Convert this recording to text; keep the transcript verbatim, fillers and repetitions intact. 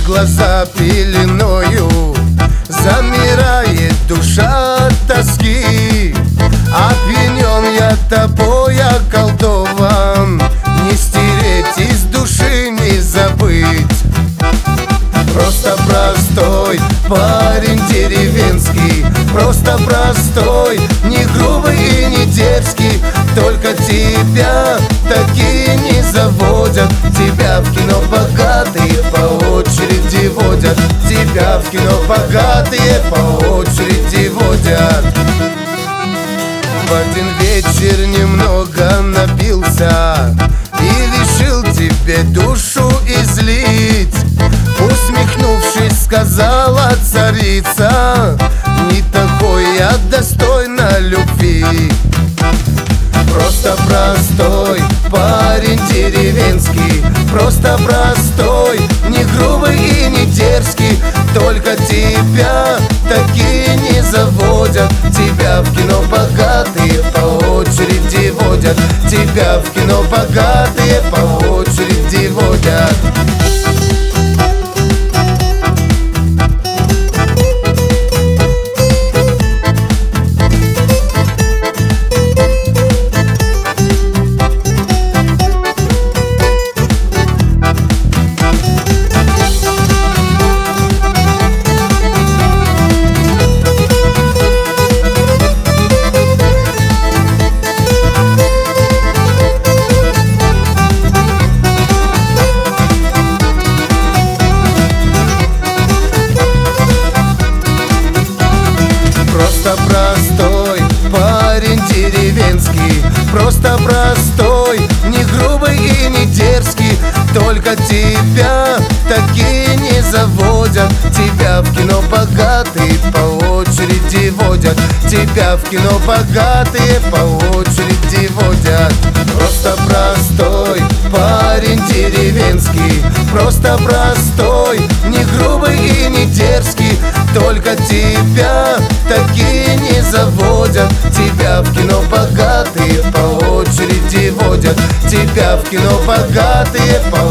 глаза пеленою, замирает душа от тоски. Опьянен я тобой, околдован, не стереть из души, не забыть. Просто простой парень деревенский, просто простой, не грубый и не дерзкий. Только тебя такие не заводят, тебя в кино богатые по очереди водят, тебя в кино богатые по очереди водят. В один вечер немного напился и решил тебе душу излить. Усмехнувшись, сказала царица: не такой я достойна любви. Просто простой парень деревенский, просто простой, не грубый и не дерзкий. Только тебя такие не заводят, тебя в кино богатые по очереди водят, тебя в кино богатые по очереди водят. Просто простой парень деревенский, просто простой, не грубый и не дерзкий. Только тебя такие не заводят, тебя в кино богатые по очереди водят, тебя в кино богатые по очереди водят. Просто простой парень деревенский, просто простой, не грубый и не дерзкий. Только тебя такие не заводят, тебя в кино богатые по очереди водят, тебя в кино богатые по